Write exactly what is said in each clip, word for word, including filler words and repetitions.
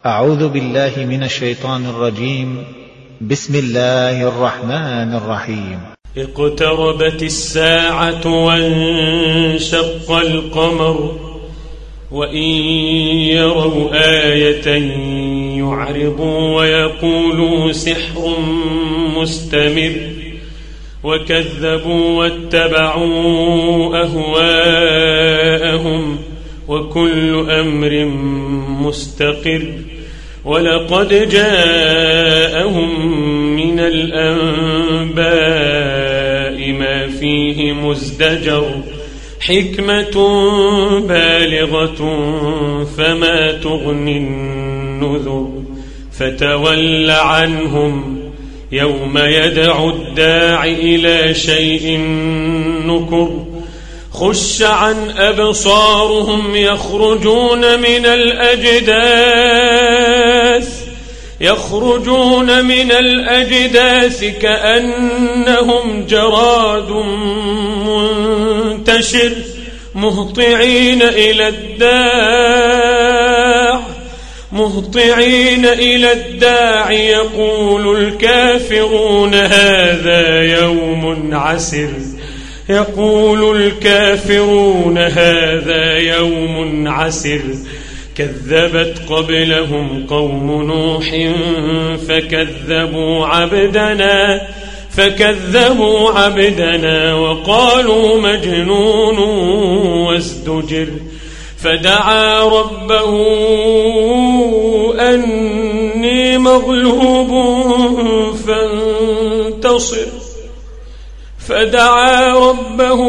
أعوذ بالله من الشيطان الرجيم. بسم الله الرحمن الرحيم. اقتربت الساعة وانشق القمر وإن يروا آية يعرضوا ويقولوا سحر مستمر وكذبوا واتبعوا أهواءهم وكل أمر مستقر ولقد جاءهم من الأنباء ما فيه مزدجر حكمة بالغة فما تغني النذر فتول عنهم يوم يدعو الداع إلى شيء نكر خش عن أبصارهم يخرجون من الأجداث يخرجون من الأجداث كأنهم جراد منتشر مهطعين إلى الداع مهطعين إلى الداع يقول الكافرون هذا يوم عسر يقول الكافرون هذا يوم عسر كذبت قبلهم قوم نوح فكذبوا عبدنا فكذبوا عبدنا وقالوا مجنون وازدجر فدعا ربه أني مغلوب فانتصر فدعا ربه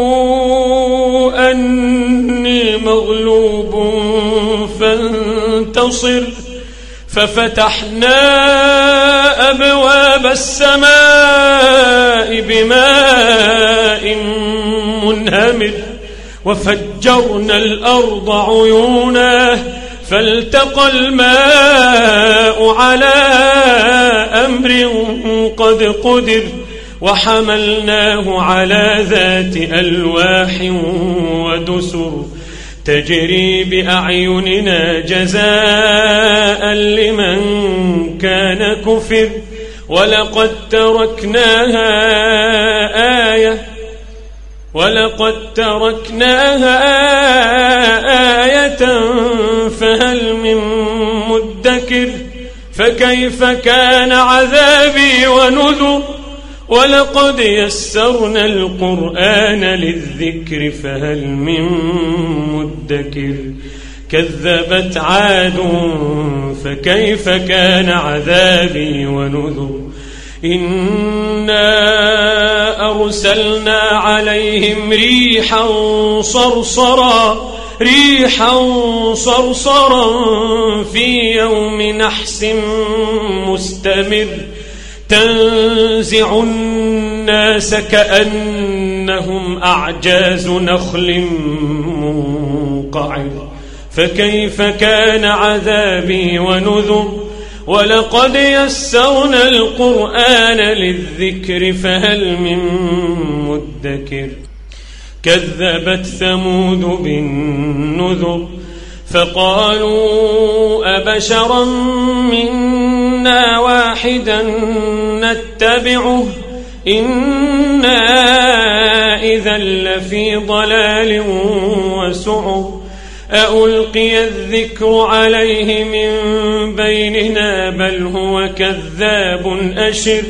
أني مغلوب فانتصر ففتحنا أبواب السماء بماء منهمر وفجرنا الأرض عيونا فالتقى الماء على أمر قد قدر وحملناه على ذات ألواح ودسر تجري بأعيننا جزاء لمن كان كفر ولقد تركناها آية ولقد تركناها آية فهل من مدكر فكيف كان عذابي ونذر ولقد يسرنا القرآن للذكر فهل من مدكر كذبت عاد فكيف كان عذابي ونذر إنا أرسلنا عليهم ريحا صرصرا ريحا صرصرا في يوم نحس مستمر تنزع الناس كأنهم أعجاز نخل منقعر فكيف كان عذابي ونذر ولقد يسرنا القرآن للذكر فهل من مدكر كذبت ثمود بالنذر فقالوا أبشرا منا واحدا نتبعه إنا إذا لفي ضلال وسعر أألقي الذكر عليه من بيننا بل هو كذاب أشر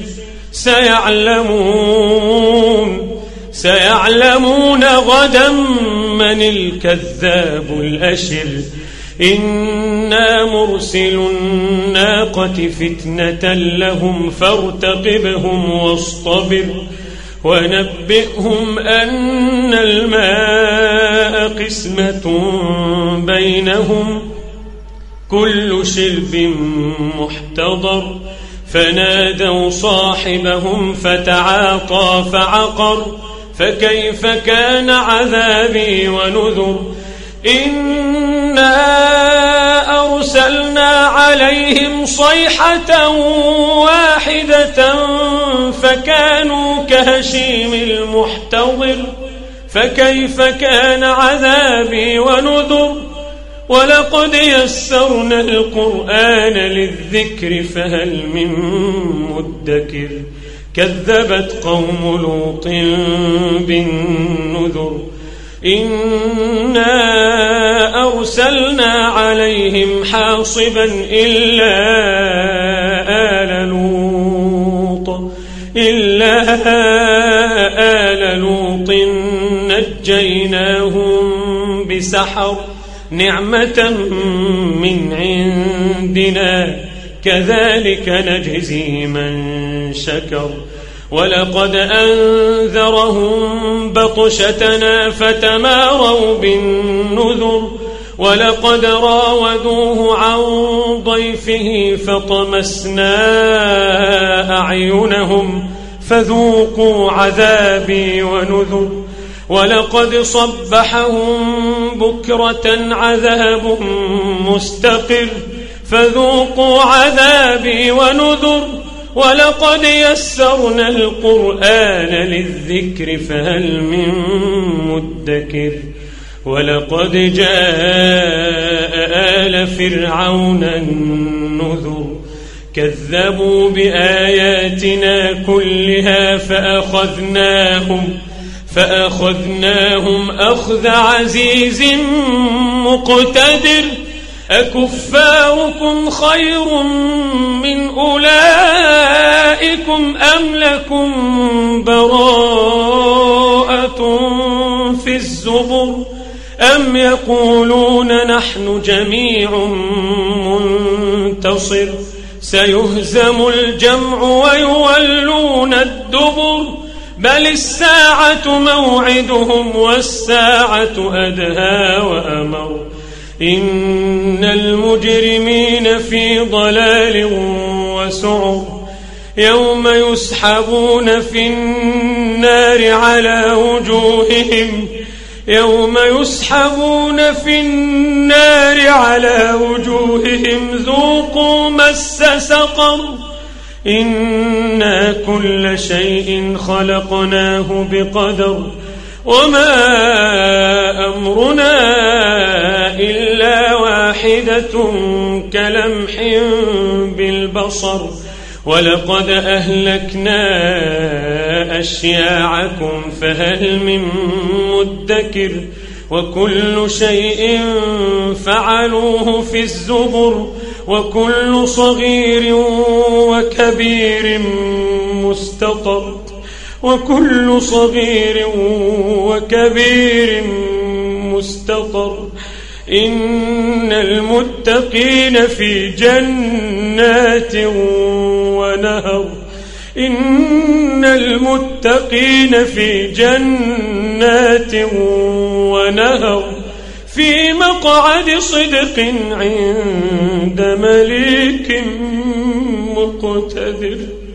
سيعلمون سيعلمون غدا من الكذاب الأشر إنا مرسل الناقة فتنة لهم فارتقبهم واصطبر ونبئهم أن الماء قسمة بينهم كل شرب محتضر فنادوا صاحبهم فتعاطى فعقر فكيف كان عذابي ونذر إنا أرسلنا عليهم صيحة واحدة فكانوا كهشيم المحتضر فكيف كان عذابي ونذر ولقد يسرنا القرآن للذكر فهل من مدكر كذبت قوم لوط بالنذر إنا أرسلنا عليهم حاصبا إلا آل لوط إلا آل لوط نجيناهم بسحر نعمة من عندنا كذلك نجزي من شكر ولقد أنذرهم بطشتنا فتماروا بالنذر ولقد راودوه عن ضيفه فطمسنا أعينهم فذوقوا عذابي ونذر ولقد صبحهم بكرة عذاب مستقر فذوقوا عذابي ونذر ولقد يسرنا القرآن للذكر فهل من مدكر ولقد جاء آل فرعون النذر كذبوا بآياتنا كلها فأخذناهم فأخذناهم أخذ عزيز مقتدر أكفاركم خير من أولئكم أم لكم براءة في الزبر أم يقولون نحن جميع منتصر سيهزم الجمع ويولون الدبر بل الساعة موعدهم والساعة أدهى وأمر إن المجرمين في ضلال وسعر يوم يسحبون في النار على وجوههم يوم يسحبون في النار على وجوههم ذوقوا مس سقر إنا كل شيء خلقناه بقدر وما أمرنا إلا واحدة كلمح بالبصر ولقد أهلكنا أشياعكم فهل من مدكر وكل شيء فعلوه في الزبر وكل صغير وكبير مستطر وكل صغير وكبير مستطر إن المتقين في جنات ونهر إن المتقين في جنات ونهر في مقعد صدق عند مليك مقتدر.